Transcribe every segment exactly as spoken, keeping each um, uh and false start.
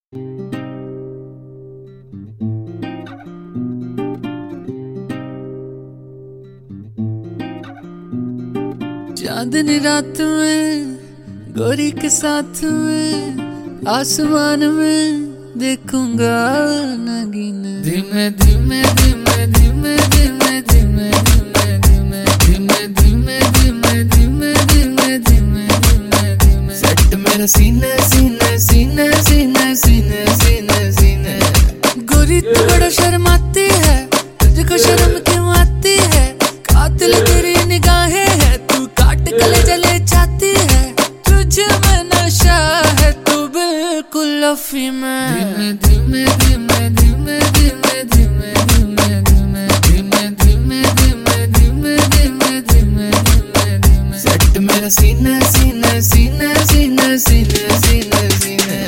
चांदनी रात में गोरी के साथ में आसमान में देखूंगा नगीन। धीमे धीमे धीमे धीमे धीमे धीमे धीमे धीमे धीमे धीमे धीमे धीमे धीमे धीमे धीमे धीमे सेट मेरा सीने सीने सीने सीने सीने सीने सीने। गोरी तू बड़ा शर्माती है, तुझको शर्म क्यों आती है? कातिल तेरी निगाहें है, तू काट गले जले चाहती है। तुझे में नशा है, तू बिल्कुल अफीम में। धीमे धीमे धीमे धीमे धीमे धीमे धीमे धीमे धीमे धीमे धीमे धीमे धीमे धीमे धीमे सेट मेरा सीने सीने सीने सीने सीने सीने सीने।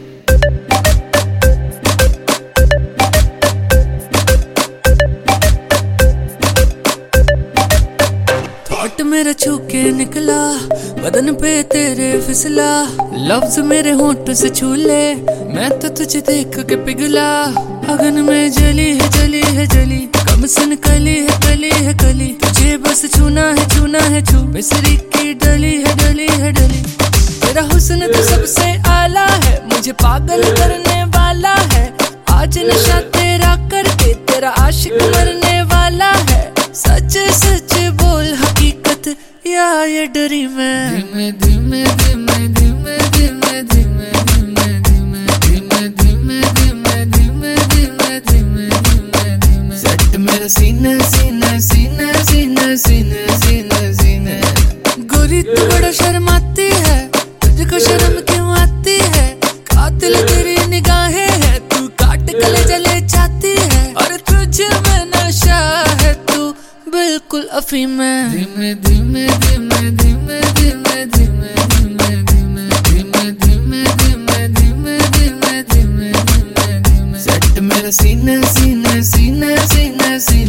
थॉट मेरा छू के निकला, बदन पे तेरे फिसला। लफ्ज मेरे होंठ से छू ले, मैं तो तुझे देख के पिघला। अगन में जली है जली है जली, कम सुन कली है कली है कली। तुझे बस छूना है छूना है छू, मिसरी की डली है डली है डली। तेरा हुस्न तो सबसे आला है, मुझे पागल करने वाला है। आज नशा तेरा करके तेरा आशिक मरने वाला है। सच सच बोल हकीकत या ये डरी मैं। धीमे धीमे धीमे धीमे धीमे धीमे धीमे धीमे धीमे धीमे धीमे धीमे धीमे धीमे धीमे धीमे सेट मेरा सीने सीने सीने सीने सीने सीने सीने। गोरी तू बड़ा शर्माती है, तुझको शर्म क्यों आती है? कातिल तेरी निगाहें है, तू काट गले जले चाहती है। और तुझे में नशा है, तू बिल्कुल अफीम में। धीमे धीमे धीमे धीमे धीमे धीमे धीमे धीमे धीमे धीमे धीमे धीमे धीमे धीमे धीमे धीमे सेट मेरा सीने सीने सीने सीने सीने।